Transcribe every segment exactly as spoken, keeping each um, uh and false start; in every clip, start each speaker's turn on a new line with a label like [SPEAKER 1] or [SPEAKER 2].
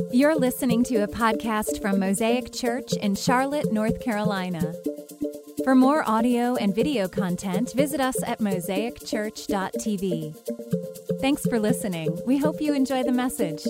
[SPEAKER 1] You're listening to a podcast from Mosaic Church in Charlotte, North Carolina. For more audio and video content, visit us at mosaic church dot t v. Thanks for listening. We hope you enjoy the message.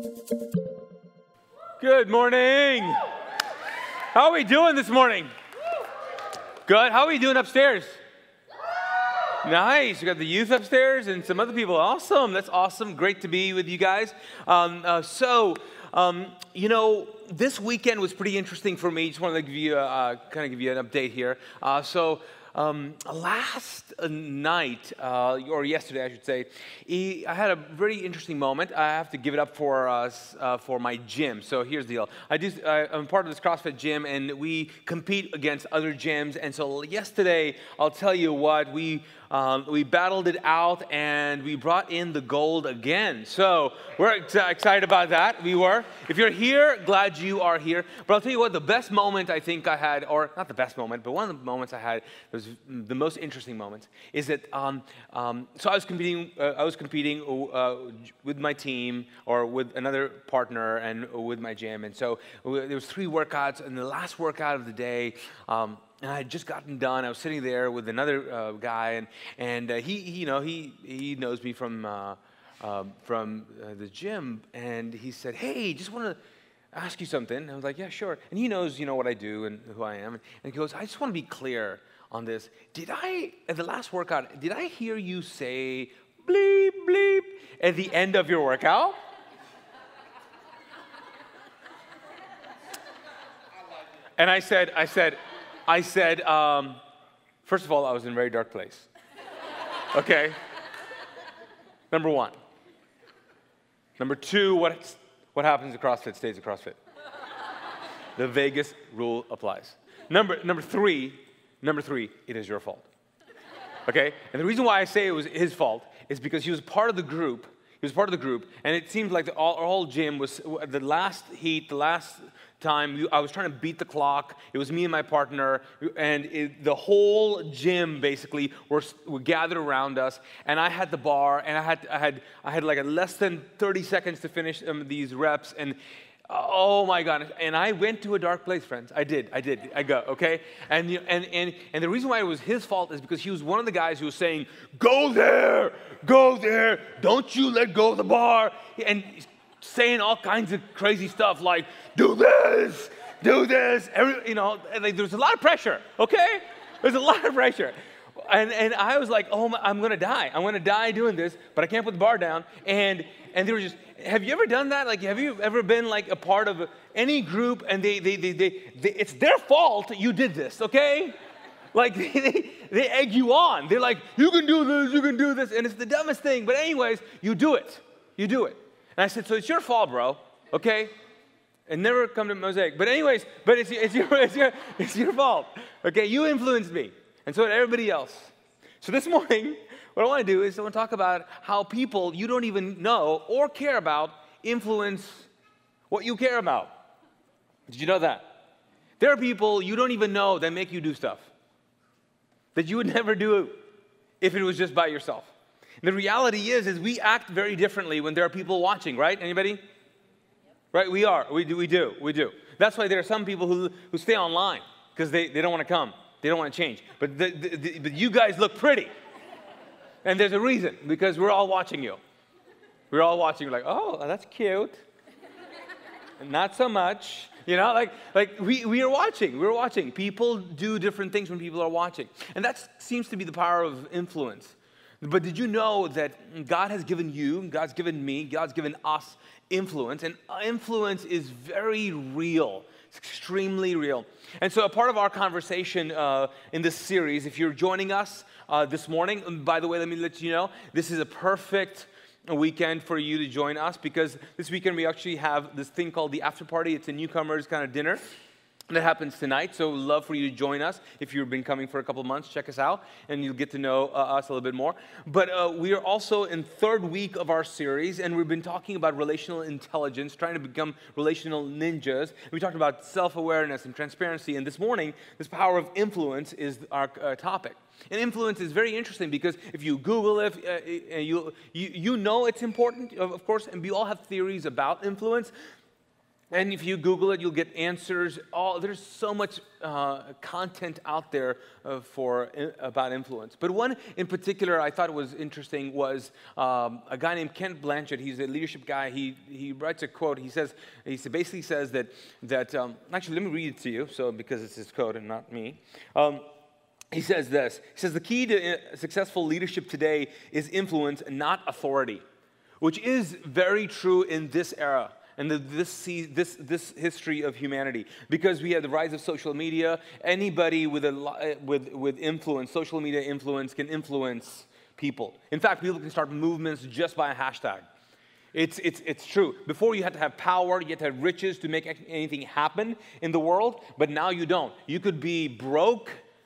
[SPEAKER 2] Good morning. How are we doing this morning? Good. How are we doing upstairs? Nice. You got the youth upstairs and some other people. Awesome. That's awesome. Great to be with you guys. Um, uh, so, um, you know, this weekend was pretty interesting for me. Just wanted to give you a, uh, kind of give you an update here. Uh, so, um, last night, uh, or yesterday, I should say, I had a very interesting moment. I have to give it up for us uh, for my gym. So here's the deal. I do. I, I'm part of this CrossFit gym, and we compete against other gyms. And so yesterday, I'll tell you what we. Um, we battled it out, and we brought in the gold again. So we're ex- excited about that. We were. If you're here, glad you are here. But I'll tell you what, the best moment I think I had, or not the best moment, but one of the moments I had, was the most interesting moments, is that, um, um, so I was competing, uh, I was competing uh, with my team, or with another partner, and with my gym. And so there was three workouts, and the last workout of the day, um, and I had just gotten done. I was sitting there with another uh, guy, and and uh, he, he, you know, he he knows me from uh, uh, from uh, the gym, and he said, "Hey, just want to ask you something." And I was like, "Yeah, sure." And he knows, you know, what I do and who I am. And he goes, "I just want to be clear on this. Did I at the last workout? Did I hear you say bleep bleep at the end of your workout?" And I said, I said. I said, um, first of all, I was in a very dark place. Okay? Number one. Number two, what, what happens at CrossFit stays at CrossFit. The Vegas rule applies. Number, number three, number three, it is your fault. Okay? And the reason why I say it was his fault is because he was part of the group. He was part of the group, and it seemed like the, all, our whole gym was, the last heat, the last time, I was trying to beat the clock. It was me and my partner, and it, the whole gym basically were, were gathered around us, and I had the bar, and I had, I had, I had like a less than thirty seconds to finish um, these reps, and oh my God! And I went to a dark place, friends. I did. I did. I go. Okay. And and and and the reason why it was his fault is because he was one of the guys who was saying, "Go there, go there. Don't you let go of the bar." And saying all kinds of crazy stuff like, "Do this, do this." Every, you know, like there's a lot of pressure. Okay. There's a lot of pressure. And and I was like, oh, my, I'm going to die. I'm going to die doing this, but I can't put the bar down. And and they were just, have you ever done that? Like, have you ever been like a part of any group and they, they, they, they, they it's their fault that you did this, okay? Like, they, they egg you on. They're like, you can do this, you can do this. And it's the dumbest thing. But anyways, you do it. You do it. And I said, so it's your fault, bro, okay? And never come to Mosaic. But anyways, but it's, it's, your, it's, your, it's your fault, okay? You influenced me. And so did everybody else. So this morning, what I want to do is I want to talk about how people you don't even know or care about influence what you care about. Did you know that? There are people you don't even know that make you do stuff that you would never do if it was just by yourself. And the reality is, is we act very differently when there are people watching, right? Anybody? Yep. Right? We are. We do. We do. We do. That's why there are some people who, who stay online because they, they don't want to come. They don't want to change. But, the, the, the, but you guys look pretty. And there's a reason, because we're all watching you. We're all watching. We're like, oh, that's cute. Not so much. You know, like, like we, we are watching. We're watching. People do different things when people are watching. And that seems to be the power of influence. But did you know that God has given you, God's given me, God's given us influence. And influence is very real. It's extremely real. And so a part of our conversation uh, in this series, if you're joining us uh, this morning, and by the way, let me let you know, this is a perfect weekend for you to join us because this weekend we actually have this thing called the after party. It's a newcomers kind of dinner. That happens tonight, so we'd love for you to join us. If you've been coming for a couple of months, check us out, and you'll get to know uh, us a little bit more. But uh, we are also in third week of our series, and we've been talking about relational intelligence, trying to become relational ninjas. We talked about self-awareness and transparency, and this morning, this power of influence is our uh, topic. And influence is very interesting because if you Google it, uh, you, you you know it's important, of course, and we all have theories about influence. And if you Google it, you'll get answers. All, there's so much uh, content out there uh, for uh, about influence. But one in particular I thought was interesting was um, a guy named Kent Blanchett. He's a leadership guy. He he writes a quote. He says he basically says that that um, actually let me read it to you. So because it's his quote and not me. Um, he says this. He says the key to successful leadership today is influence, not authority, which is very true in this era. And the, this, this, this history of humanity. Because we have the rise of social media, anybody with, a, with, with influence, social media influence, can influence people. In fact, people can start movements just by a hashtag. It's, it's, it's true. Before you had to have power, you had to have riches to make anything happen in the world, but now you don't. You could be broke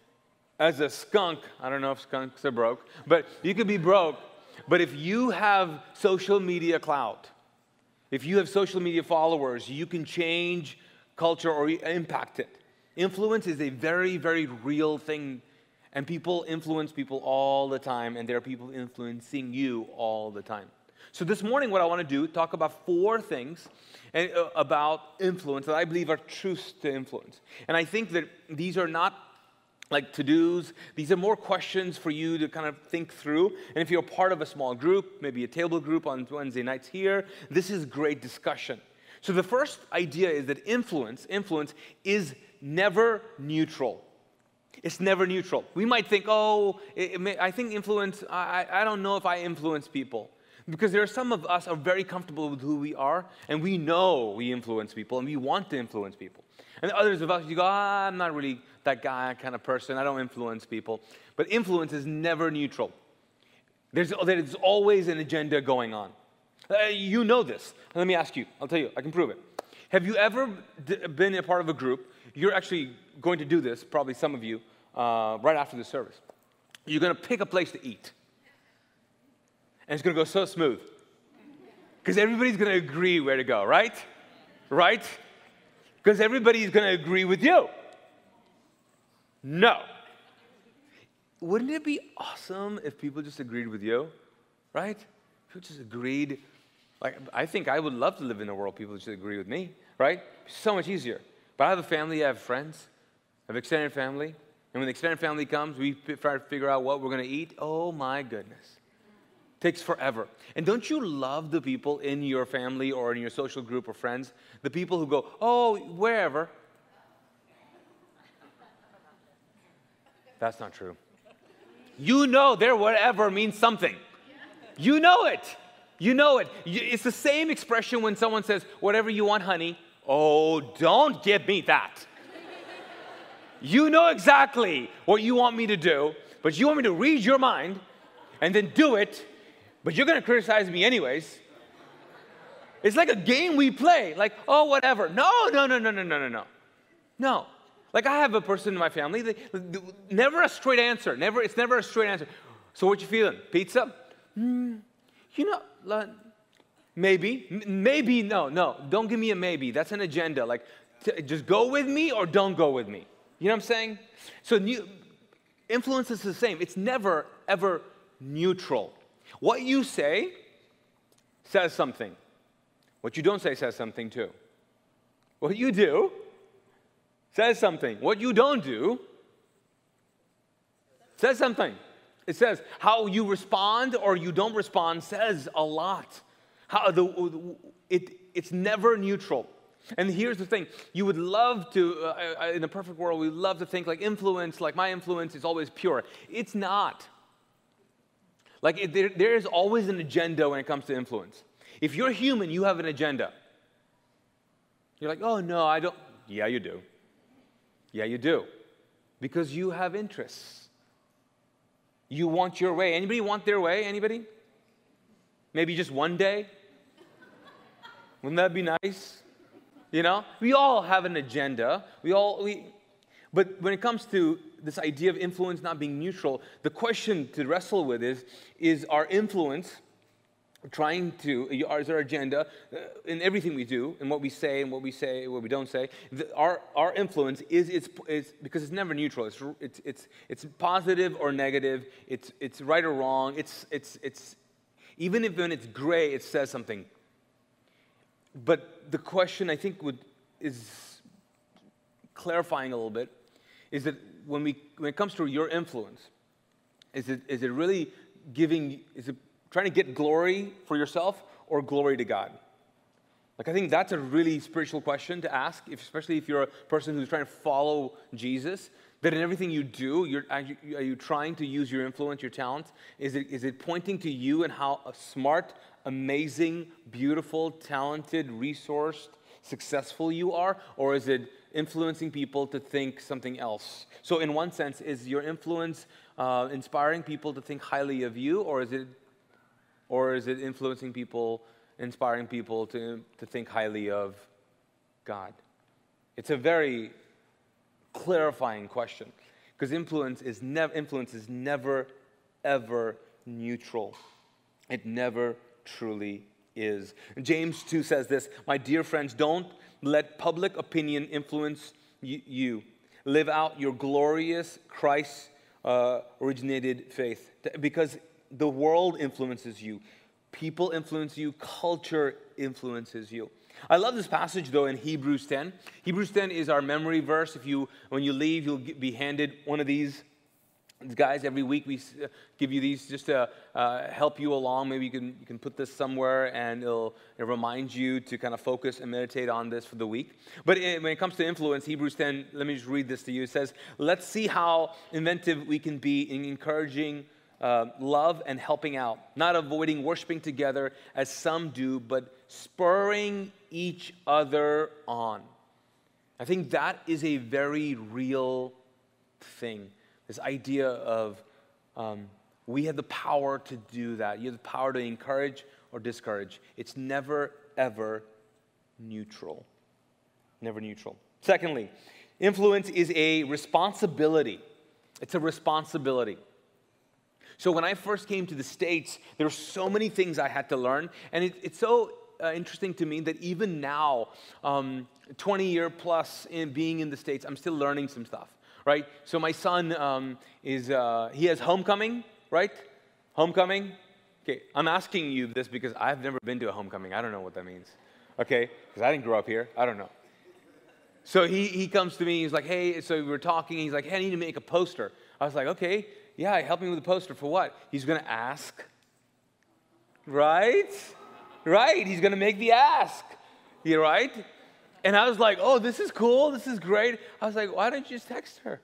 [SPEAKER 2] as a skunk. I don't know if skunks are broke, but you could be broke. But if you have social media clout, if you have social media followers, you can change culture or impact it. Influence is a very, very real thing. And people influence people all the time. And there are people influencing you all the time. So this morning, what I want to do, talk about four things about influence that I believe are truths to influence. And I think that these are not like to-dos. These are more questions for you to kind of think through. And if you're part of a small group, maybe a table group on Wednesday nights here, this is great discussion. So the first idea is that influence, influence is never neutral. It's never neutral. We might think, oh, it, it may, I think influence, I, I don't know if I influence people. Because there are some of us are very comfortable with who we are, and we know we influence people, and we want to influence people. And others of us, you go, ah, I'm not really that guy kind of person. I don't influence people. But influence is never neutral. There's, there's always an agenda going on. Uh, you know this. Let me ask you. I'll tell you. I can prove it. Have you ever d- been a part of a group? You're actually going to do this, probably some of you, uh, right after the service. You're going to pick a place to eat. And it's going to go so smooth. Because everybody's going to agree where to go, right? Right? Because everybody's going to agree with you. No. Wouldn't it be awesome if people just agreed with you? Right? People just agreed. Like, I think I would love to live in a world people just agree with me, right? So much easier. But I have a family, I have friends, I have extended family. And when the extended family comes, we try to figure out what we're going to eat. Oh, my goodness. It takes forever. And don't you love the people in your family or in your social group or friends? The people who go, oh, wherever. That's not true. You know their whatever means something. You know it. You know it. It's the same expression when someone says, whatever you want, honey. Oh, don't give me that. You know exactly what you want me to do, but you want me to read your mind and then do it, but you're going to criticize me anyways. It's like a game we play, like, oh, whatever. No, no, no, no, no, no, no, no. No. Like I have a person in my family, they, never a straight answer. Never, it's never a straight answer. So what you feeling? Pizza? Mm, you know, maybe. Maybe, no, no. Don't give me a maybe. That's an agenda. Like, t- just go with me or don't go with me. You know what I'm saying? So new, influence is the same. It's never, ever neutral. What you say says something. What you don't say says something too. What you do says something. What you don't do says something. It says how you respond or you don't respond says a lot. How the it it's never neutral. And here's the thing: you would love to, uh, in a perfect world, we love to think like influence, like my influence is always pure. It's not. Like it, there, there is always an agenda when it comes to influence. If you're human, you have an agenda. You're like, oh no, I don't. Yeah, you do. Yeah, you do. Because you have interests. You want your way. Anybody want their way? Anybody? Maybe just one day? Wouldn't that be nice? You know? We all have an agenda. We all, we, but when it comes to this idea of influence not being neutral, the question to wrestle with is, is our influence trying to, is our agenda uh, in everything we do, in what we say, and what we say, what we don't say, the, our, our influence is, it's, it's, because it's never neutral, it's, it's, it's, it's positive or negative, it's, it's right or wrong, it's, it's, it's, even if when it's gray, it says something. but the question I think would, is clarifying a little bit, is that when we when it comes to your influence, is it is it really giving, is it trying to get glory for yourself or glory to God? Like, I think that's a really spiritual question to ask, if, especially if you're a person who's trying to follow Jesus, that in everything you do, you're, are, you, are you trying to use your influence, your talent? Is it, is it pointing to you and how smart, amazing, beautiful, talented, resourced, successful you are? Or is it influencing people to think something else? So in one sense, is your influence uh, inspiring people to think highly of you, or is it, or is it influencing people, inspiring people to, to think highly of God? It's a very clarifying question, because influence is never influence is never ever neutral. It never truly is. James two says this: "My dear friends, don't let public opinion influence y- you. Live out your glorious Christ uh, originated faith, because the world influences you. People influence you. Culture influences you." I love this passage, though, in Hebrews ten. Hebrews ten is our memory verse. If you, when you leave, you'll be handed one of these. Guys, every week we give you these just to uh, help you along. Maybe you can you can put this somewhere, and it'll, it'll remind you to kind of focus and meditate on this for the week. But it, when it comes to influence, Hebrews ten, let me just read this to you. It says, "Let's see how inventive we can be in encouraging Uh, love and helping out, not avoiding worshiping together as some do, but spurring each other on." I think that is a very real thing. This idea of um, we have the power to do that. You have the power to encourage or discourage. It's never, ever neutral. Never neutral. Secondly, influence is a responsibility. It's a responsibility. So when I first came to the States, there were so many things I had to learn. And it, it's so uh, interesting to me that even now, um, twenty year plus in being in the States, I'm still learning some stuff, right? So my son um, is, uh, he has homecoming, right? Homecoming. Okay, I'm asking you this because I've never been to a homecoming. I don't know what that means, okay? Because I didn't grow up here. I don't know. So he, he comes to me, he's like, hey, so we were talking, he's like, hey, I need to make a poster. I was like, okay. Yeah, help me with the poster for what? He's going to ask. Right? Right. He's going to make the ask. You right? And I was like, oh, this is cool. This is great. I was like, why don't you just text her?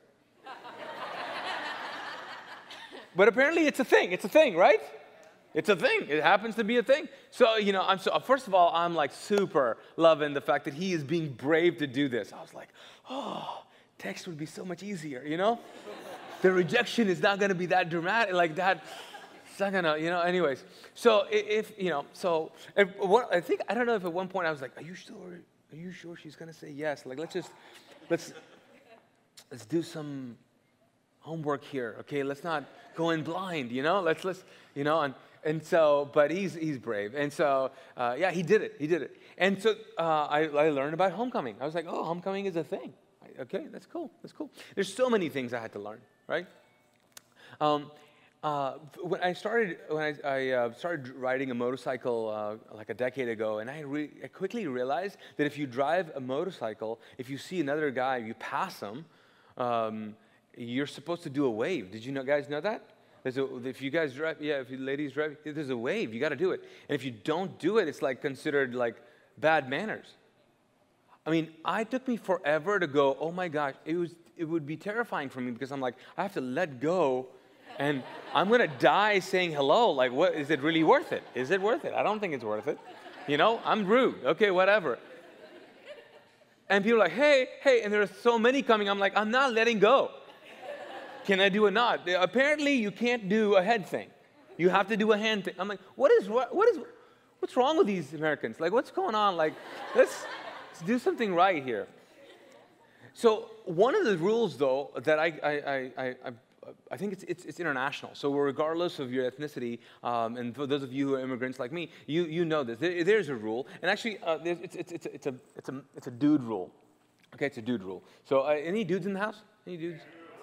[SPEAKER 2] But apparently it's a thing. It's a thing, right? It's a thing. It happens to be a thing. So, you know, I'm so, first of all, I'm like super loving the fact that he is being brave to do this. I was like, oh, text would be so much easier, you know? The rejection is not going to be that dramatic, like that. It's not going to, you know, anyways. So if, you know, so if, what, I think, I don't know if at one point I was like, are you sure, are you sure she's going to say yes? Like, let's just, let's, let's do some homework here, okay? Let's not go in blind, you know? Let's, let's, you know, and, and so, but he's, he's brave. And so, uh, yeah, he did it, he did it. And so uh, I, I learned about homecoming. I was like, oh, homecoming is a thing. Okay, that's cool, that's cool. There's so many things I had to learn. Right? Um, uh, when I started, when I, I uh, started riding a motorcycle uh, like a decade ago, and I, re- I quickly realized that if you drive a motorcycle, if you see another guy, you pass him, um, you're supposed to do a wave. Did you know, guys know that? There's a, if you guys drive, yeah, if you ladies drive, there's a wave. You got to do it. And if you don't do it, it's like considered like bad manners. I mean, it took me forever to go, oh my gosh, it was. It would be terrifying for me because I'm like, I have to let go and I'm going to die saying hello. Like, what, is it really worth it? Is it worth it? I don't think it's worth it. You know, I'm rude. Okay, whatever. And people are like, hey, hey, and there are so many coming. I'm like, I'm not letting go. Can I do a nod? Apparently, you can't do a head thing. You have to do a hand thing. I'm like, what is, what, what is, what's wrong with these Americans? Like, what's going on? Like, let's, let's do something right here. So one of the rules, though, that I I I, I, I think it's, it's it's international. So regardless of your ethnicity, um, and for those of you who are immigrants like me, you you know this. There, there's a rule, and actually, uh, it's it's it's it's a it's a it's a dude rule. Okay, it's a dude rule. So uh, any dudes in the house? Any dudes?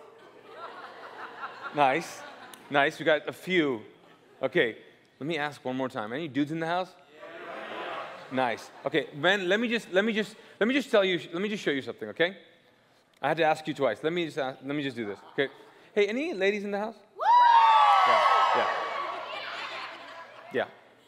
[SPEAKER 2] Nice, nice. We got a few. Okay, let me ask one more time. Any dudes in the house? Nice. Okay, Ben, let me just let me just let me just tell you let me just show you something, okay? I had to ask you twice. Let me just ask, let me just do this. Okay. Hey, any ladies in the house? Yeah. Yeah. Yeah.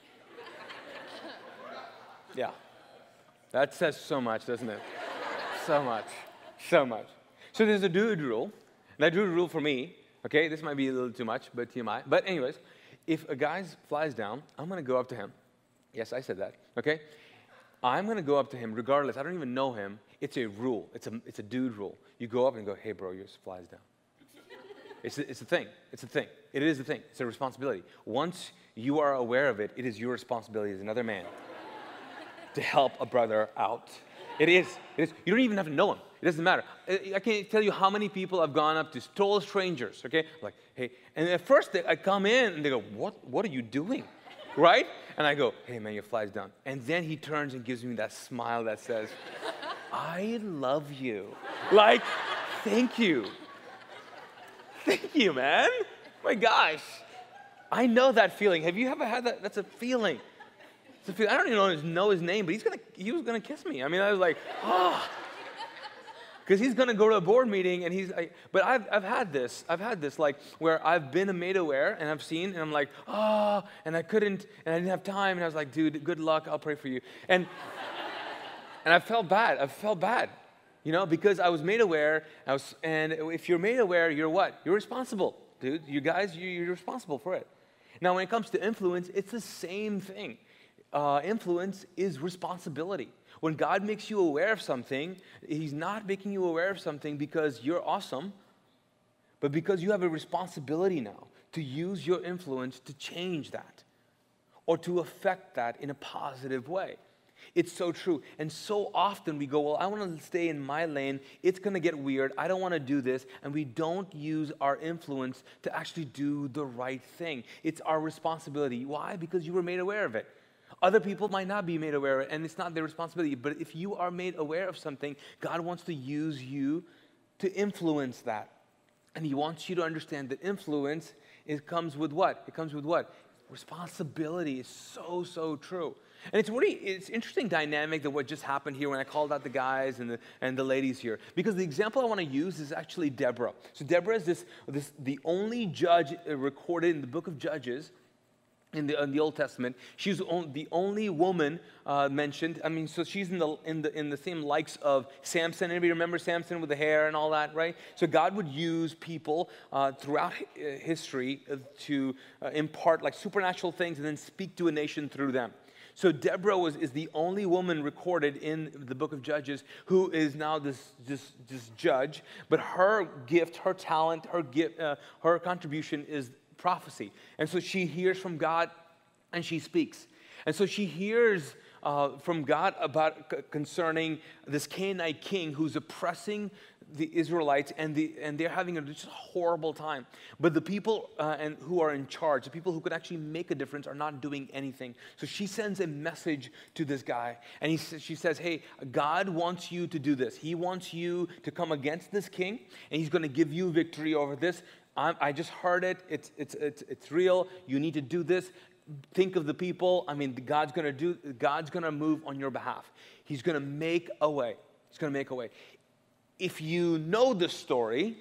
[SPEAKER 2] Yeah. That says so much, doesn't it? So much. So much. So there's a dude rule. That dude rule for me, okay, this might be a little too much, but T M I. But anyways, if a guy flies down, I'm going to go up to him. Yes, I said that, okay? I'm going to go up to him regardless. I don't even know him. It's a rule. It's a, it's a dude rule. You go up and go, hey, bro, yours flies down. It's a, it's a thing. It's a thing. It is a thing. It's a responsibility. Once you are aware of it, it is your responsibility as another man to help a brother out. It is. It is. You don't even have to know him. It doesn't matter. I can't tell you how many people I've gone up to total strangers, okay? Like, hey, and at first they, I come in and they go, what, what are you doing? Right? And I go, hey, man, your fly's down. And then he turns and gives me that smile that says, I love you. Like, thank you. Thank you, man. My gosh. I know that feeling. Have you ever had that? That's a feeling. It's a feeling. I don't even know his, know his name, but he's gonna, he was going to kiss me. I mean, I was like, oh. Because he's going to go to a board meeting, and he's like, but I've, I've had this. I've had this, like, where I've been made aware, and I've seen, and I'm like, oh, and I couldn't, and I didn't have time, and I was like, dude, good luck, I'll pray for you. And, and I felt bad. I felt bad, you know, because I was made aware, I was, and if you're made aware, you're what? You're responsible, dude. You guys, you, you're responsible for it. Now, when it comes to influence, it's the same thing. Uh, influence is responsibility. When God makes you aware of something, he's not making you aware of something because you're awesome, but because you have a responsibility now to use your influence to change that or to affect that in a positive way. It's so true. And so often we go, well, I want to stay in my lane. It's going to get weird. I don't want to do this. And we don't use our influence to actually do the right thing. It's our responsibility. Why? Because you were made aware of it. Other people might not be made aware of it, and it's not their responsibility. But if you are made aware of something, God wants to use you to influence that. And he wants you to understand that influence it comes with what? It comes with what? Responsibility is so, so true. And it's really, it's interesting dynamic that what just happened here when I called out the guys and the, and the ladies here. Because the example I want to use is actually Deborah. So Deborah is this, this the only judge recorded in the book of Judges in the, in the Old Testament. She's the only woman uh, mentioned. I mean, so she's in the, in, the, in the same likes of Samson. Anybody remember Samson with the hair and all that, right? So God would use people uh, throughout history to uh, impart like supernatural things and then speak to a nation through them. So Deborah was, is the only woman recorded in the book of Judges who is now this, this, this judge. But her gift, her talent, her, gift, uh, her contribution is prophecy. And so she hears from God and she speaks. And so she hears uh, from God about c- concerning this Canaanite king who's oppressing the Israelites, and the and they're having a just horrible time. But the people uh, and who are in charge, the people who could actually make a difference, are not doing anything. So she sends a message to this guy, and he she says, "Hey, God wants you to do this. He wants you to come against this king, and he's going to give you victory over this. I'm, I just heard it. It's it's it's it's real. You need to do this. Think of the people. I mean, God's going to do. God's going to move on your behalf. He's going to make a way. He's going to make a way." If you know the story,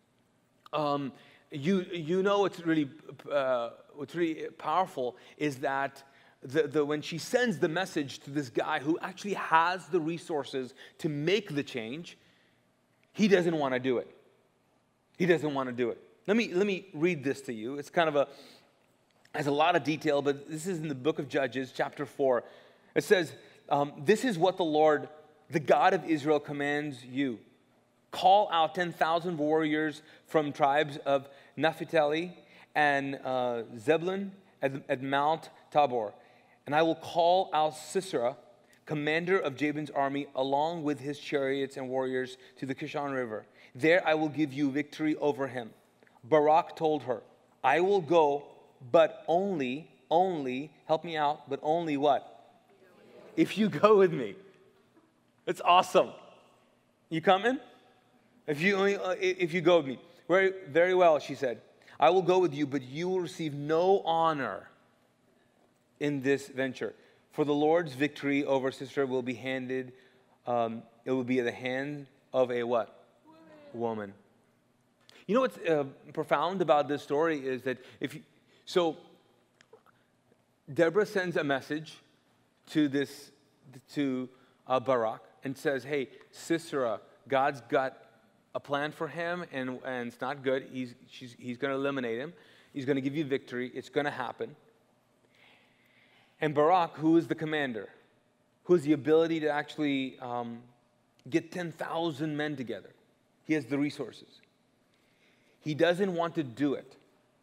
[SPEAKER 2] um, you you know what's really uh, what's really powerful is that the, the when she sends the message to this guy who actually has the resources to make the change, he doesn't want to do it. He doesn't want to do it. Let me let me read this to you. It's kind of a has a lot of detail, but this is in the book of Judges, chapter four. It says, um, "This is what the Lord, the God of Israel, commands you. Call out ten thousand warriors from tribes of Naphtali and uh, Zebulun at, at Mount Tabor. And I will call out Sisera, commander of Jabin's army, along with his chariots and warriors to the Kishon River. There I will give you victory over him." Barak told her, "I will go, but only, only, help me out, but only what? If you go with me." It's awesome. You coming? If you, if you go with me. Very, very well, she said. "I will go with you, but you will receive no honor in this venture. For the Lord's victory over Sisera will be handed, um, it will be at the hand of a what? Woman. Woman. You know what's uh, profound about this story is that if you, so Deborah sends a message to this, to uh, Barak and says, hey, Sisera, God's got a plan for him and, and it's not good. He's, she's, he's going to eliminate him. He's going to give you victory. It's going to happen. And Barak, who is the commander, who has the ability to actually um, get ten thousand men together. He has the resources. He doesn't want to do it.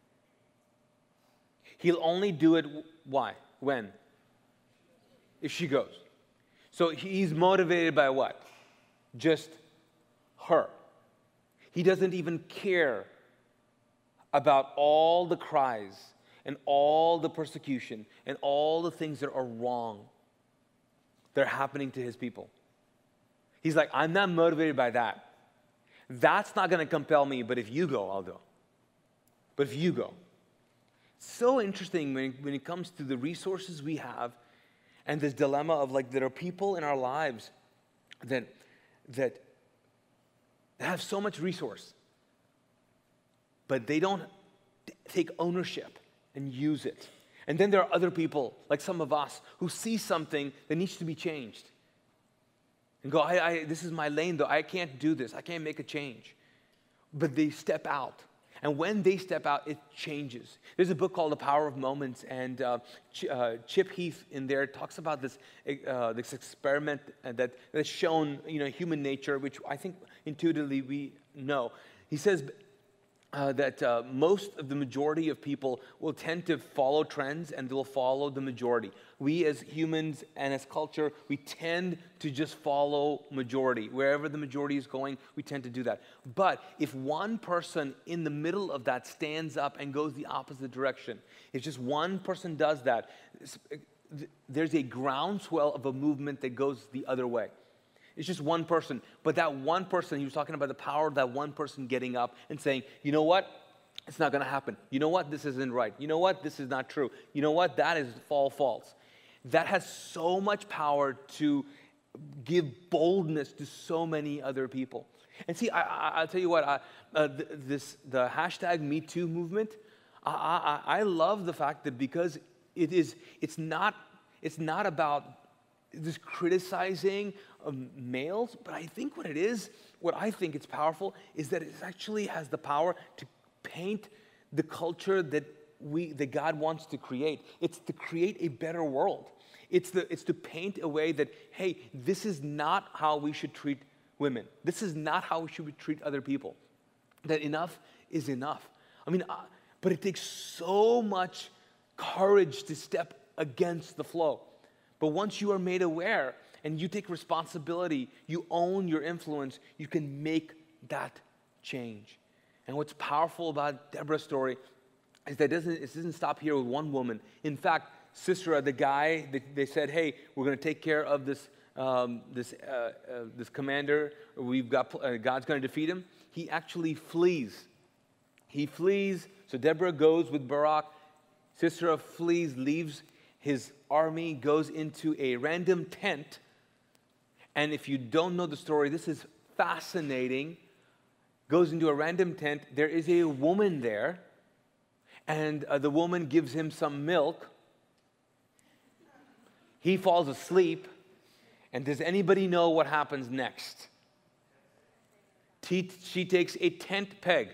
[SPEAKER 2] He'll only do it, why? When? If she goes. So he's motivated by what? Just her. He doesn't even care about all the cries and all the persecution and all the things that are wrong that are happening to his people. He's like, I'm not motivated by that. That's not going to compel me, but if you go, I'll go. But if you go. So interesting when, when it comes to the resources we have and this dilemma of like, there are people in our lives that, that have so much resource, but they don't t- take ownership and use it. And then there are other people, like some of us, who see something that needs to be changed. And go, I, I, this is my lane, though. I can't do this. I can't make a change. But they step out. And when they step out, it changes. There's a book called The Power of Moments, and uh, Ch- uh, Chip Heath in there talks about this uh, this experiment that that's shown, you know, human nature, which I think intuitively we know. He says uh, that uh, most of the majority of people will tend to follow trends, and they'll follow the majority. We as humans and as culture, we tend to just follow majority. Wherever the majority is going, we tend to do that. But if one person in the middle of that stands up and goes the opposite direction, if just one person does that, there's a groundswell of a movement that goes the other way. It's just one person. But that one person, he was talking about the power of that one person getting up and saying, you know what? It's not going to happen. You know what? This isn't right. You know what? This is not true. You know what? That is all false. That has so much power to give boldness to so many other people. And see, I, I, I'll tell you what, I, uh, th- this the hashtag Me Too movement, I, I, I love the fact that because it is, it's not, it's not about this criticizing um, males, but I think what it is, what I think it's powerful, is that it actually has the power to paint the culture that we, that God wants to create. It's to create a better world. It's, the, it's to paint a way that, hey, this is not how we should treat women. This is not how we should treat other people. That enough is enough. I mean, uh, but it takes so much courage to step against the flow. But once you are made aware and you take responsibility, you own your influence, you can make that change. And what's powerful about Deborah's story is that it doesn't, it doesn't stop here with one woman. In fact, Sisera, the guy, they, they said, hey, we're going to take care of this, um, this, uh, uh, this commander. We've got, uh, God's going to defeat him. He actually flees. He flees. So Deborah goes with Barak. Sisera flees, leaves his army, goes into a random tent. And if you don't know the story, this is fascinating. Goes into a random tent. There is a woman there. And uh, the woman gives him some milk. He falls asleep. And does anybody know what happens next? She, she takes a tent peg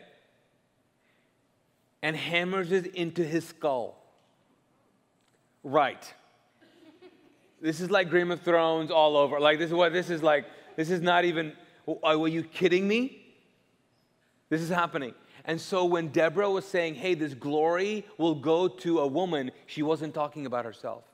[SPEAKER 2] and hammers it into his skull. Right. This is like Game of Thrones all over. Like this is what this is like. This is not even, were you kidding me? This is happening. And so when Deborah was saying, hey, this glory will go to a woman, she wasn't talking about herself.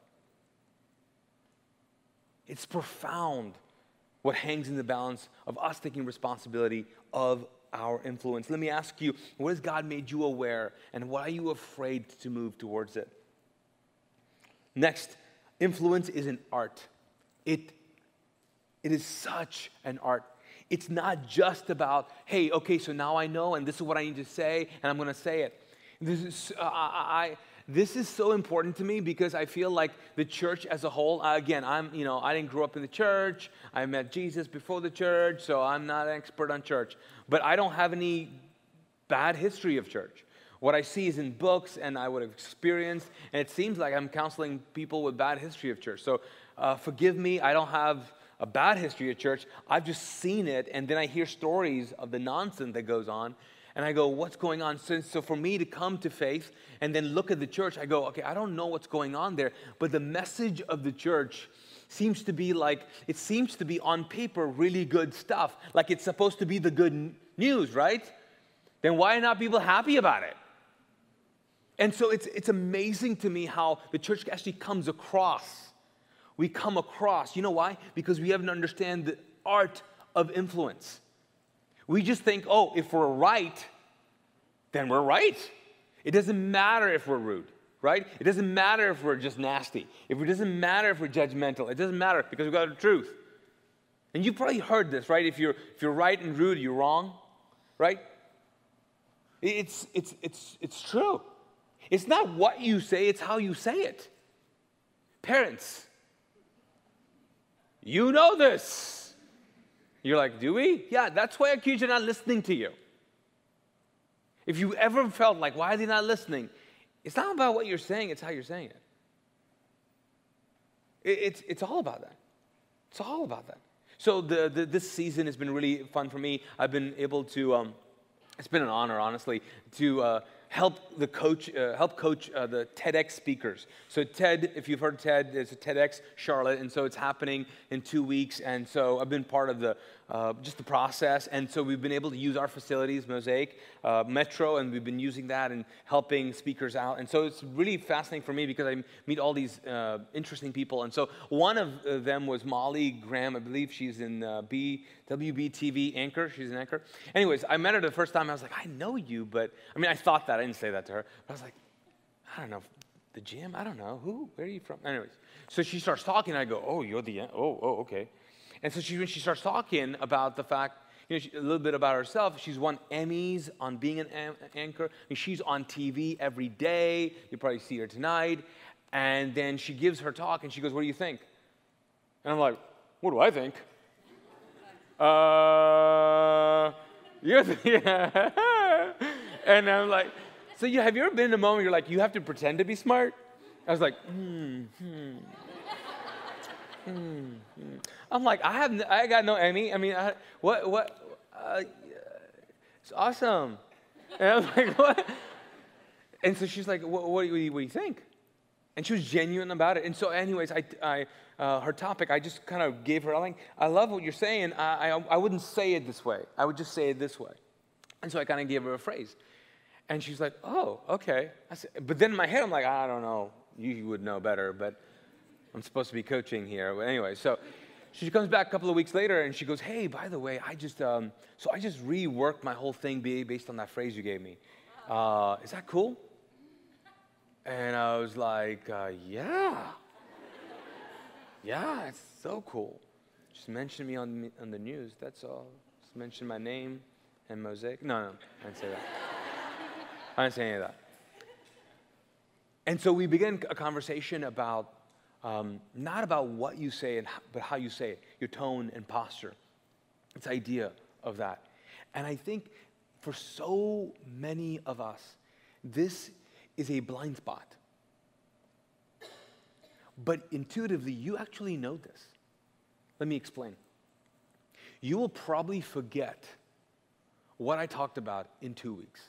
[SPEAKER 2] It's profound what hangs in the balance of us taking responsibility of our influence. Let me ask you, what has God made you aware, and why are you afraid to move towards it? Next, influence is an art. It, it is such an art. It's not just about, hey, okay, so now I know, and this is what I need to say, and I'm going to say it. This is, uh, I, I, this is so important to me because I feel like the church as a whole, uh, again, I'm, you know, I didn't grow up in the church. I met Jesus before the church, so I'm not an expert on church. But I don't have any bad history of church. What I see is in books and I would have experienced, and it seems like I'm counseling people with bad history of church. So uh, forgive me, I don't have a bad history of church. I've just seen it, and then I hear stories of the nonsense that goes on, and I go, what's going on? So, so for me to come to faith and then look at the church, I go, okay, I don't know what's going on there, but the message of the church seems to be like, it seems to be on paper really good stuff, like it's supposed to be the good news, right? Then why are not people happy about it? And so it's, it's amazing to me how the church actually comes across. We come across. You know why? Because we haven't understand the art of influence. We just think, oh, if we're right, then we're right. It doesn't matter if we're rude, right? It doesn't matter if we're just nasty. If it doesn't matter if we're judgmental. It doesn't matter because we've got the truth. And you've probably heard this, right? If you're, if you're right and rude, you're wrong, right? It's, it's, it's, it's true. It's not what you say, it's how you say it. Parents, you know this. You're like, do we? Yeah, that's why our kids are not listening to you. If you ever felt like, why are they not listening? It's not about what you're saying, it's how you're saying it. it it's, it's all about that. It's all about that. So the, the, this season has been really fun for me. I've been able to, um, it's been an honor, honestly, to uh, help the coach, uh, help coach uh, the TEDx speakers. So TED, if you've heard TED, there's a TEDx Charlotte, and so it's happening in two weeks. And so I've been part of the uh, just the process, and so we've been able to use our facilities, Mosaic, uh, Metro, and we've been using that and helping speakers out. And so it's really fascinating for me because I meet all these uh, interesting people. And so one of them was Molly Graham. I believe she's in uh, B, W B T V anchor. She's an anchor. Anyways, I met her the first time. I was like, I know you, but I mean, I thought that. I didn't say that to her. But I was like, I don't know, the gym? I don't know. Who? Where are you from? Anyways, so she starts talking. And I go, oh, you're the, oh, oh, okay. And so she, when she starts talking about the fact, you know, she, a little bit about herself, she's won Emmys on being an am- anchor. And she's on T V every day. You probably see her tonight. And then she gives her talk, and she goes, what do you think? And I'm like, what do I think? Uh, you're the, yeah. And I'm like, so you, have you ever been in a moment you're like, you have to pretend to be smart? I was like, hmm, hmm. Hmm, hmm. I'm like, I have, I got no Emmy. I mean, I, what, what? Uh, it's awesome. And I was like, what? And so she's like, what, what, do you, what do you think? And she was genuine about it. And so, anyways, I, I, uh, her topic, I just kind of gave her. I'm like, I love what you're saying. I, I, I wouldn't say it this way. I would just say it this way. And so I kind of gave her a phrase. And she's like, oh, okay. I said, but then in my head, I'm like, I don't know. You would know better, but I'm supposed to be coaching here. But anyway, so she comes back a couple of weeks later, and she goes, hey, by the way, I just, um, so I just reworked my whole thing based on that phrase you gave me. Uh, is that cool? And I was like, uh, yeah. Yeah, it's so cool. Just mention me on, on the news, that's all. Just mention my name and Mosaic. No, no, I didn't say that. I didn't say any of that. And so we began a conversation about, um, not about what you say, and how, but how you say it, your tone and posture. This idea of that. And I think for so many of us, this is a blind spot. But intuitively, you actually know this. Let me explain. You will probably forget what I talked about in two weeks.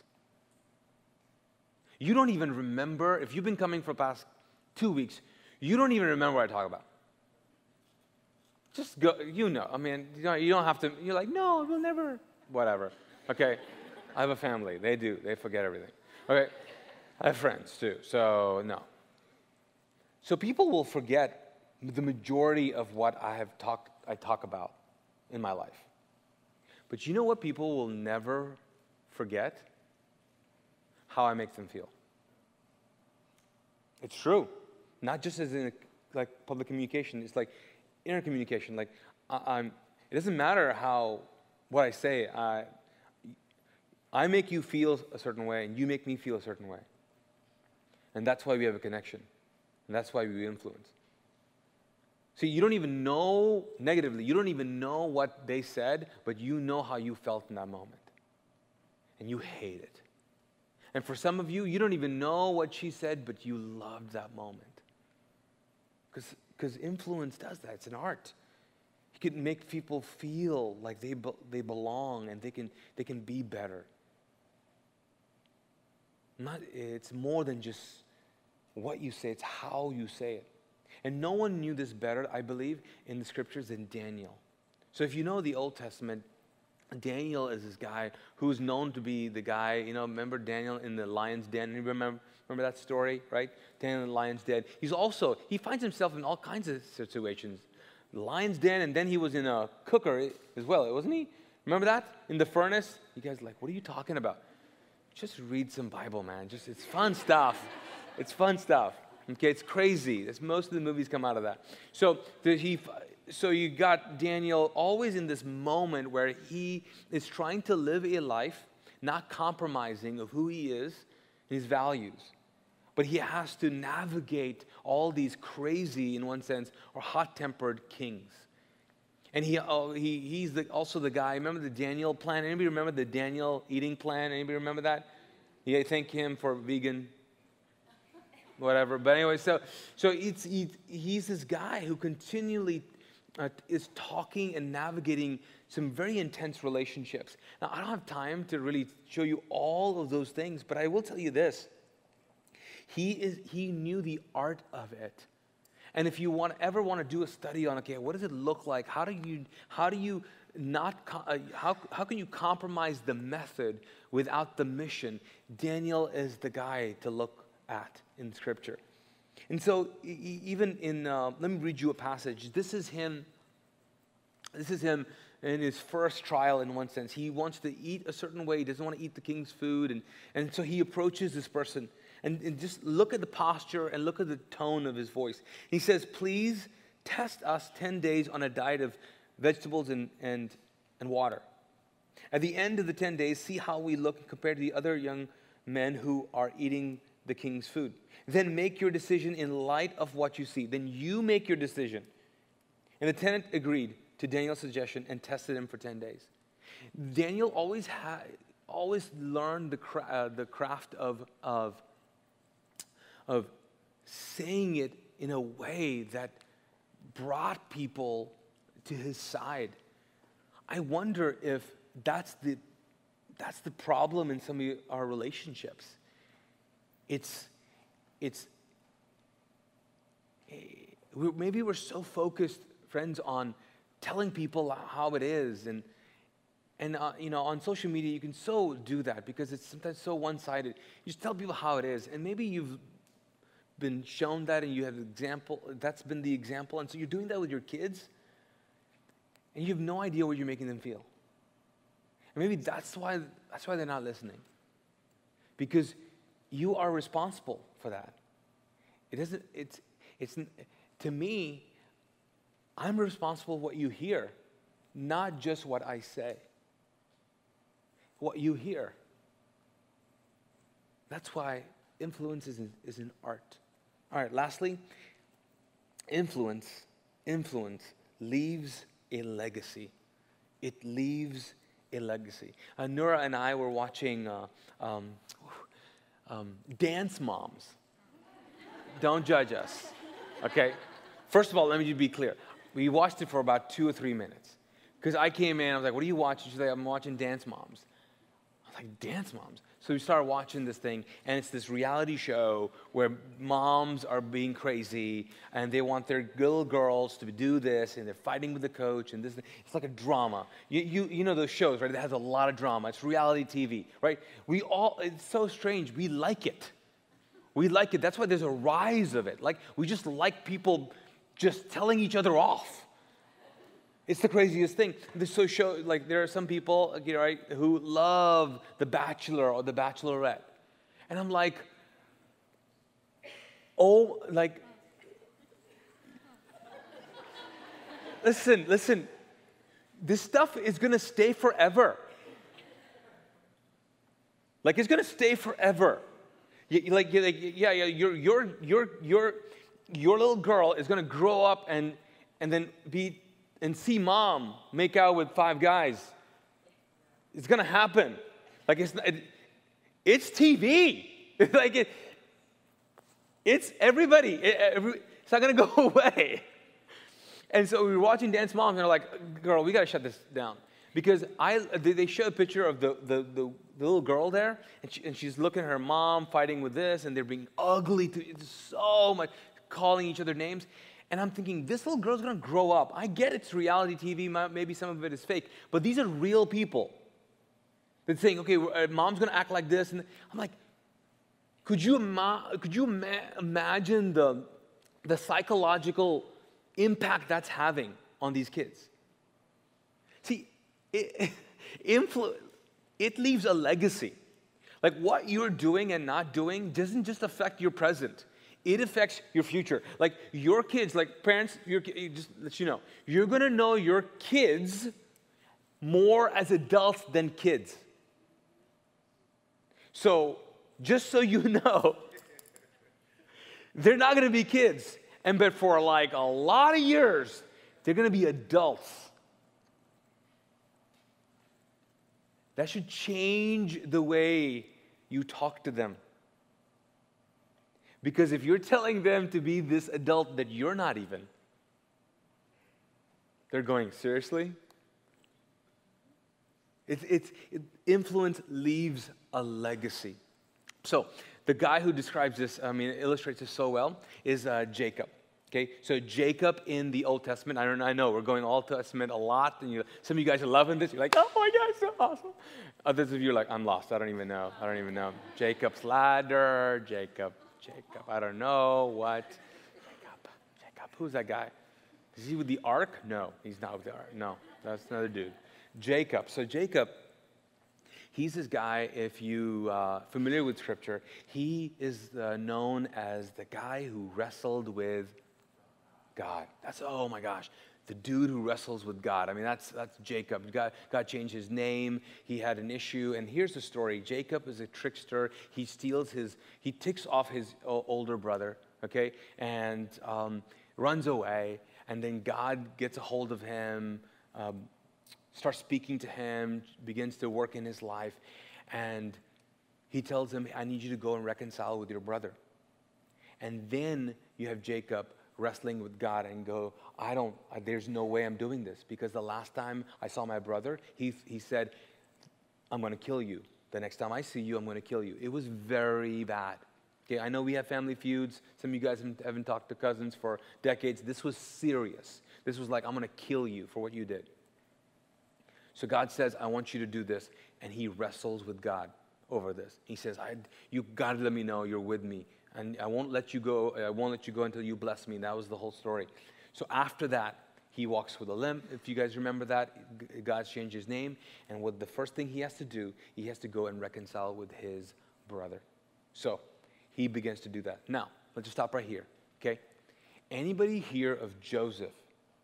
[SPEAKER 2] You don't even remember, if you've been coming for the past two weeks, you don't even remember what I talk about. Just go, you know, I mean, you don't, you don't have to, you're like, no, we'll never, whatever. Okay, I have a family, they do, they forget everything. Okay, I have friends too, so no. So people will forget the majority of what I have talked, I talk about in my life. But you know what people will never forget? How I make them feel. It's true. Not just as in a, like public communication, it's like inner communication. Like I, I'm, it doesn't matter how, what I say, I, I make you feel a certain way and you make me feel a certain way. And that's why we have a connection. And that's why we influence. See, you don't even know negatively, you don't even know what they said, but you know how you felt in that moment. And you hate it. And for some of you, you don't even know what she said, but you loved that moment. Because because influence does that. It's an art. You can make people feel like they be, they belong and they can they can be better. Not, it's more than just what you say, it's how you say it. And no one knew this better, I believe, in the scriptures than Daniel. So if you know the Old Testament, Daniel is this guy who's known to be the guy, you know, remember Daniel in the lion's den? You remember, remember that story, right? Daniel in the lion's den. He's also, he finds himself in all kinds of situations. The lion's den, and then he was in a cooker as well, wasn't he? Remember that? In the furnace? You guys are like, what are you talking about? Just read some Bible, man. Just, it's fun stuff. It's fun stuff. Okay, it's crazy. That's, most of the movies come out of that. So the, he... So you got Daniel always in this moment where he is trying to live a life not compromising of who he is and his values. But he has to navigate all these crazy, in one sense, or hot-tempered kings. And he, oh, he he's the, also the guy, remember the Daniel plan? Anybody remember the Daniel eating plan? Anybody remember that? Yeah, thank him for vegan whatever. But anyway, so so it's, he, he's this guy who continually Uh, is talking and navigating some very intense relationships. Now, I don't have time to really show you all of those things, but I will tell you this. He is he knew the art of it. And if you want ever want to do a study on, okay, what does it look like? How do you how do you not uh, how how can you compromise the method without the mission? Daniel is the guy to look at in Scripture. And so, even in, uh, let me read you a passage. This is him, this is him in his first trial in one sense. He wants to eat a certain way. He doesn't want to eat the king's food. And, and so he approaches this person. And, and just look at the posture and look at the tone of his voice. He says, please test us ten days on a diet of vegetables and, and, and water. At the end of the ten days, see how we look compared to the other young men who are eating the king's food. Then make your decision in light of what you see. Then you make your decision. And the tenant agreed to Daniel's suggestion and tested him for ten days. Daniel always had, always learned the cra- uh, the craft of of of saying it in a way that brought people to his side. I wonder if that's the that's the problem in some of our relationships. It's It's, maybe we're so focused, friends, on telling people how it is. And, and uh, you know, on social media, you can so do that because it's sometimes so one-sided. You just tell people how it is. And maybe you've been shown that and you have example, that's been the example. And so you're doing that with your kids. And you have no idea what you're making them feel. And maybe that's why, that's why they're not listening. Because you are responsible for that. It isn't, it's, it's, to me, I'm responsible for what you hear, not just what I say. What you hear. That's why influence is an, is an art. All right, lastly, influence, influence leaves a legacy. It leaves a legacy. Uh, Nura and I were watching uh, um, um, Dance Moms. Don't judge us, okay? First of all, let me just be clear. We watched it for about two or three minutes. Because I came in, I was like, what are you watching? She's like, I'm watching Dance Moms. I was like, Dance Moms? So we started watching this thing, and it's this reality show where moms are being crazy, and they want their little girls to do this, and they're fighting with the coach, and this. It's like a drama. You, you, you know those shows, right? That has a lot of drama. It's reality T V, right? We all, it's so strange. We like it. We like it. That's why there's a rise of it. Like, we just like people just telling each other off. It's the craziest thing. This so show, like, there are some people, you know, right, who love The Bachelor or The Bachelorette. And I'm like, oh, like, listen, listen, this stuff is going to stay forever. Like, it's going to stay forever. You, like, you're like, yeah, yeah, your, your, your, your, your little girl is going to grow up and, and then be, and see mom make out with five guys. It's going to happen. Like, it's, it, it's T V. like, it, it's everybody. It, every, it's not going to go away. And so we were watching Dance Moms, and they're like, girl, we got to shut this down. Because I, they show a picture of the, the, the, the little girl there, and, she, and she's looking at her mom fighting with this, and they're being ugly to so much, calling each other names. And I'm thinking, this little girl's going to grow up. I get it's reality T V, maybe some of it is fake, but these are real people. They're saying, okay, mom's going to act like this. And I'm like, could you, ima- could you ima- imagine the, the psychological impact that's having on these kids? See, It, influ- it leaves a legacy. Like what you're doing and not doing doesn't just affect your present. It affects your future. Like your kids, like parents, your, just let you know, you're going to know your kids more as adults than kids. So just so you know, they're not going to be kids. And but for like a lot of years, they're going to be adults. That should change the way you talk to them. Because if you're telling them to be this adult that you're not even, they're going, seriously? It's, it's, it, influence leaves a legacy. So the guy who describes this, I mean, illustrates this so well, is uh, Jacob. Okay, so Jacob in the Old Testament, I don't I know, we're going Old Testament a lot, and you, some of you guys are loving this. You're like, oh my God, it's so awesome. Others of you are like, I'm lost. I don't even know. I don't even know. Jacob's ladder, Jacob, Jacob, I don't know what. Jacob, Jacob, who's that guy? Is he with the ark? No, he's not with the ark. No, that's another dude. Jacob. So Jacob, he's this guy, if you uh, familiar with Scripture, he is uh, known as the guy who wrestled with God. That's, oh my gosh, the dude who wrestles with God. I mean, that's that's Jacob. God, God changed his name. He had an issue. And here's the story. Jacob is a trickster. He steals his, he ticks off his older brother, okay, and um, runs away. And then God gets a hold of him, um, starts speaking to him, begins to work in his life. And he tells him, I need you to go and reconcile with your brother. And then you have Jacob wrestling with God and go, I don't, there's no way I'm doing this, because the last time I saw my brother, he, he said, I'm going to kill you. The next time I see you, I'm going to kill you. It was very bad. Okay, I know we have family feuds. Some of you guys haven't, haven't talked to cousins for decades. This was serious. This was like, I'm going to kill you for what you did. So God says, I want you to do this. And he wrestles with God over this. He says, I, you got to let me know you're with me. And I won't let you go. I won't let you go until you bless me. And that was the whole story. So after that, he walks with a limp. If you guys remember that, God's changed his name. And what the first thing he has to do, he has to go and reconcile with his brother. So he begins to do that. Now, let's just stop right here, okay? Anybody hear of Joseph?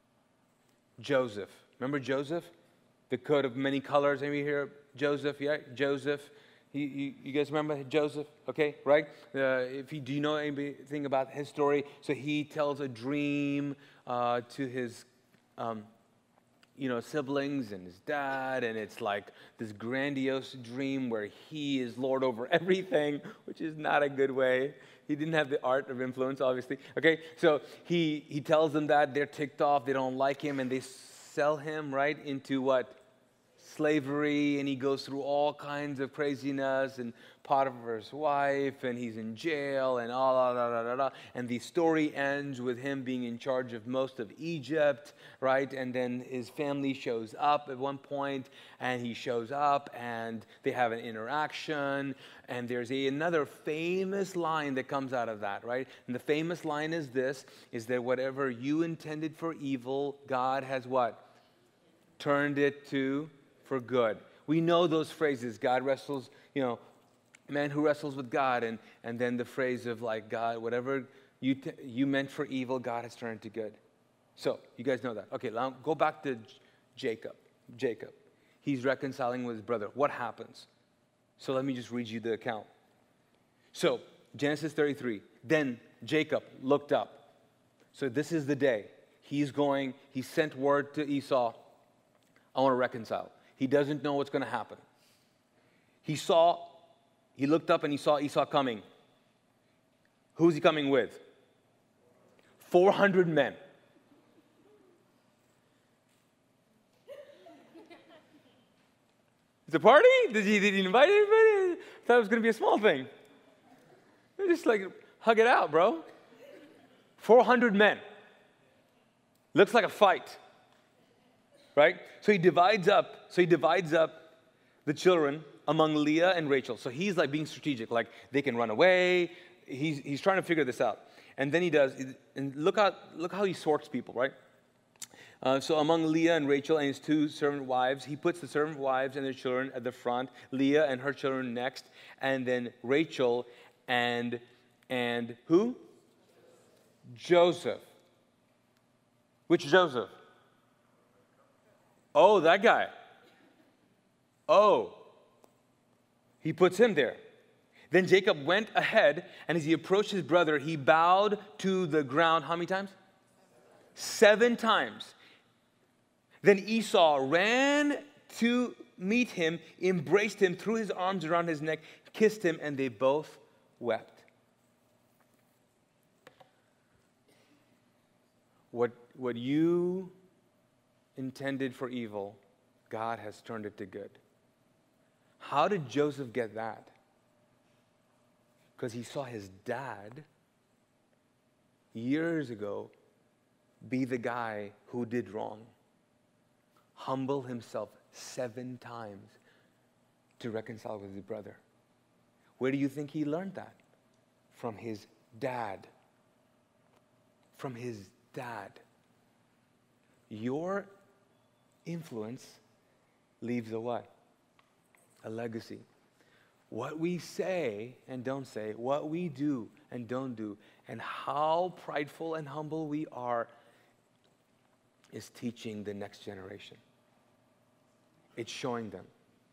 [SPEAKER 2] Joseph. Remember Joseph? The coat of many colors. Anybody hear of Joseph? Yeah, Joseph. You, you, you guys remember Joseph? Okay, right? Uh, if you, do you know anything about his story? So he tells a dream uh, to his, um, you know, siblings and his dad, and it's like this grandiose dream where he is Lord over everything, which is not a good way. He didn't have the art of influence, obviously. Okay, so he he tells them that they're ticked off, they don't like him, and they sell him right into what? Slavery, and he goes through all kinds of craziness, and Potiphar's wife, and he's in jail, and all, da, da, da, da. And the story ends with him being in charge of most of Egypt, right? And then his family shows up at one point, and he shows up, and they have an interaction, and there's a, another famous line that comes out of that, right? And the famous line is this, is that whatever you intended for evil, God has what? Turned it to for good. We know those phrases. God wrestles, you know, man who wrestles with God, and, and then the phrase of like, God, whatever you t- you meant for evil, God has turned to good. So, you guys know that. Okay, now go back to J- Jacob. Jacob. He's reconciling with his brother. What happens? So let me just read you the account. So, Genesis thirty-three. Then Jacob looked up. So this is the day. He's going, he sent word to Esau, I want to reconcile. He doesn't know what's going to happen. He saw, he looked up and he saw Esau coming. Who's he coming with? four hundred men. It's a party? Did he, did he invite anybody? I thought it was going to be a small thing. Just like, hug it out, bro. four hundred men. Looks like a fight. Right? So he divides up, so he divides up the children among Leah and Rachel. So he's like being strategic, like they can run away. He's, he's trying to figure this out. And then he does, and look how, look how he sorts people, right? Uh, so among Leah and Rachel and his two servant wives, he puts the servant wives and their children at the front, Leah and her children next, and then Rachel and, and who? Joseph. Which Joseph? Oh, that guy. Oh. He puts him there. Then Jacob went ahead, and as he approached his brother, he bowed to the ground how many times? Seven times. Then Esau ran to meet him, embraced him, threw his arms around his neck, kissed him, and they both wept. What, what you intended for evil, God has turned it to good. How did Joseph get that? Because he saw his dad years ago be the guy who did wrong. Humble himself seven times to reconcile with his brother. Where do you think he learned that? From his dad. From his dad. Your influence leaves a what? A legacy. What we say and don't say, what we do and don't do, and how prideful and humble we are is teaching the next generation. It's showing them.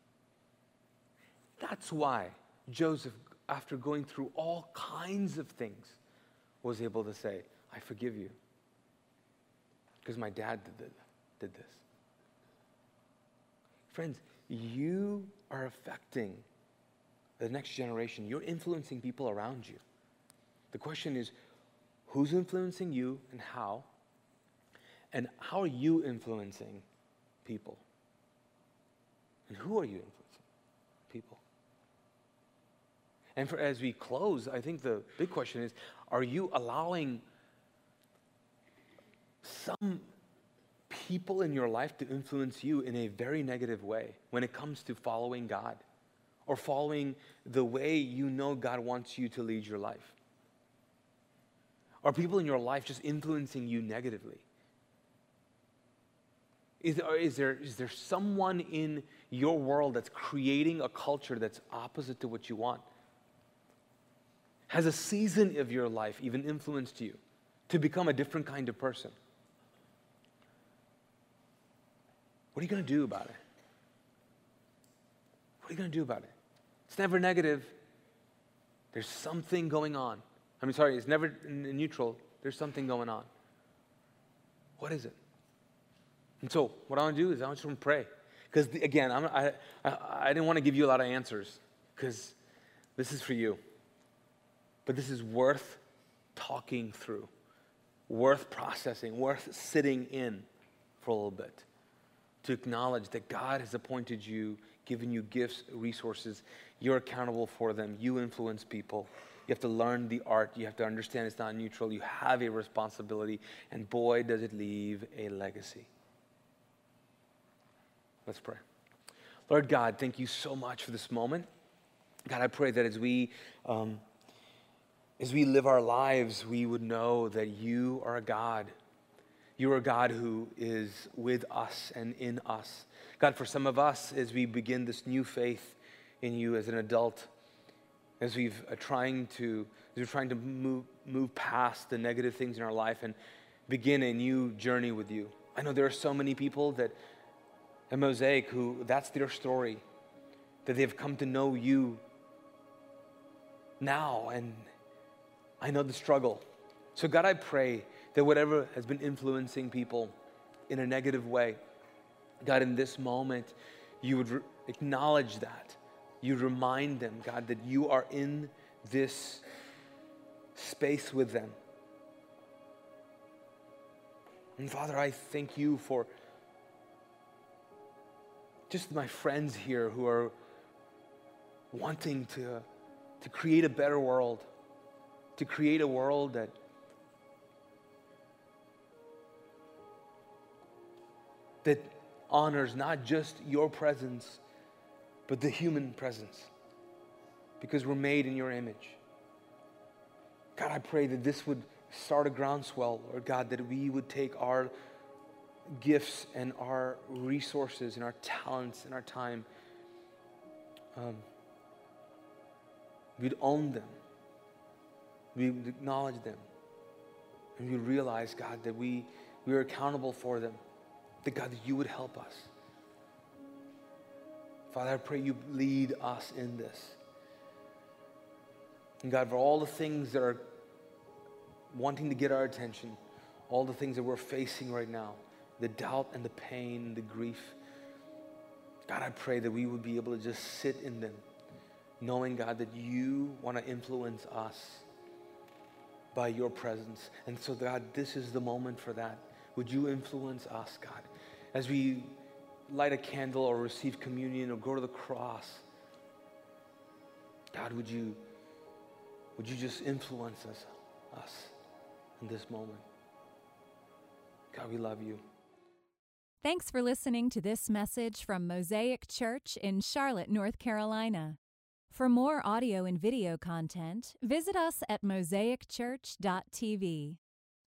[SPEAKER 2] That's why Joseph, after going through all kinds of things, was able to say, I forgive you. Because my dad did, did this. Friends, you are affecting the next generation. You're influencing people around you. The question is, who's influencing you and how? And how are you influencing people? And who are you influencing? People. And for as we close, I think the big question is, are you allowing some people in your life to influence you in a very negative way when it comes to following God or following the way you know God wants you to lead your life? Are people in your life just influencing you negatively? Is there, is there, is there someone in your world that's creating a culture that's opposite to what you want? Has a season of your life even influenced you to become a different kind of person? What are you going to do about it? What are you going to do about it? It's never negative. There's something going on. I mean, sorry, it's never n- neutral. There's something going on. What is it? And so what I want to do is I want you to pray. Because, again, I'm, I, I, I didn't want to give you a lot of answers because this is for you. But this is worth talking through, worth processing, worth sitting in for a little bit. To acknowledge that God has appointed you, given you gifts, resources. You're accountable for them. You influence people. You have to learn the art. You have to understand it's not neutral. You have a responsibility. And boy, does it leave a legacy. Let's pray. Lord God, thank you so much for this moment. God, I pray that as we, um, as we live our lives, we would know that you are a God. You are a God who is with us and in us. God, for some of us, as we begin this new faith in you as an adult, as we've uh, trying to, as we're trying to move, move past the negative things in our life and begin a new journey with you. I know there are so many people that at Mosaic who that's their story, that they've come to know you now, and I know the struggle. So God, I pray that whatever has been influencing people in a negative way, God, in this moment, you would re- acknowledge that. You'd remind them, God, that you are in this space with them. And Father, I thank you for just my friends here who are wanting to, to create a better world, to create a world that that honors not just your presence, but the human presence, because we're made in your image. God, I pray that this would start a groundswell, Lord God, that we would take our gifts and our resources and our talents and our time, um, we'd own them, we would acknowledge them, and we realize, God, that we, we are accountable for them, that God, that you would help us. Father, I pray you lead us in this. And God, for all the things that are wanting to get our attention, all the things that we're facing right now, the doubt and the pain and the grief, God, I pray that we would be able to just sit in them, knowing, God, that you want to influence us by your presence. And so, God, this is the moment for that. Would you influence us, God, as we light a candle or receive communion or go to the cross? God, would you, would you just influence us, us in this moment? God, we love you.
[SPEAKER 1] Thanks for listening to this message from Mosaic Church in Charlotte, North Carolina. For more audio and video content, visit us at mosaic church dot t v.